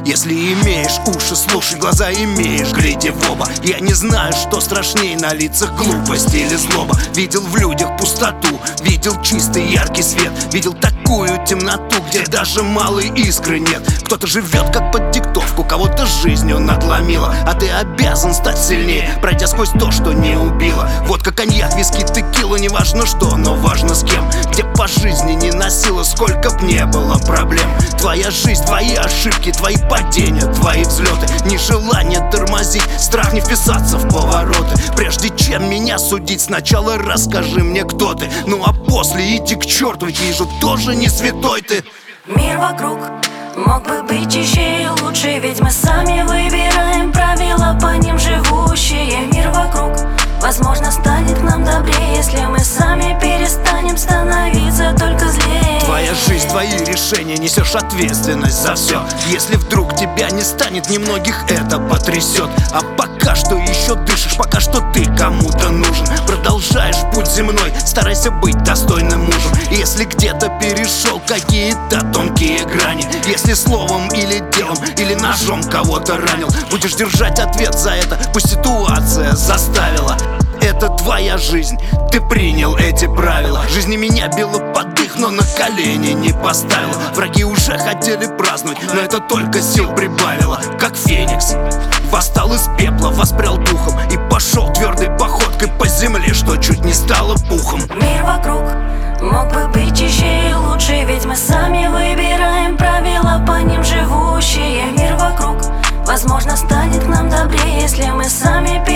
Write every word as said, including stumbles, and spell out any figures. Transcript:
Если имеешь уши, слушай, глаза имеешь, гляди в оба. Я не знаю, что страшнее на лицах, глупость или злоба. Видел в людях пустоту, видел чистый яркий свет, видел такую темноту, где даже малой искры нет. Кто-то живет как под диктовку, кого-то жизнью надломила, а ты обязан стать сильнее, пройдя сквозь то, что не убило. Водка, коньяк, виски, текила, не важно что, но важно с кем. Где по жизни не носила, сколько б не было проблем. Твоя жизнь, твои ошибки, твои падения, твои взлеты, нежелание тормозить, страх не вписаться в повороты. Прежде чем меня судить, сначала расскажи мне, кто ты. Ну а после иди к черту, ведь вижу, тоже не святой ты. Мир вокруг мог бы быть чище и лучше, ведь мы сами выбираем правила, по ним живущие. Мир вокруг, возможно, станет к нам добрее, если мы сами перестанем становиться только злее. Твоя жизнь, твои решения, несешь ответственность за все. Если вдруг тебя не станет, немногих это потрясет. А пока что еще дышишь, пока что ты кому-то нужен. Продолжаешь путь земной, старайся быть достойным мужем. Если где-то перешел какие-то тонкие грани, если словом или делом, или ножом кого-то ранил, будешь держать ответ за это, пусть ситуация заставила. Это твоя жизнь, ты принял эти правила. Жизнь меня била под дых, но на колени не поставила. Враги уже хотели праздновать, но это только сил прибавило. Как феникс восстал из пепла, воспрял духом и пошел твердой походкой по земле, что чуть не стало пухом. Мир вокруг мог бы быть чище и лучше, ведь мы сами выбираем правила, по ним живущие. Мир вокруг, возможно, станет к нам добрее, если мы сами перестанем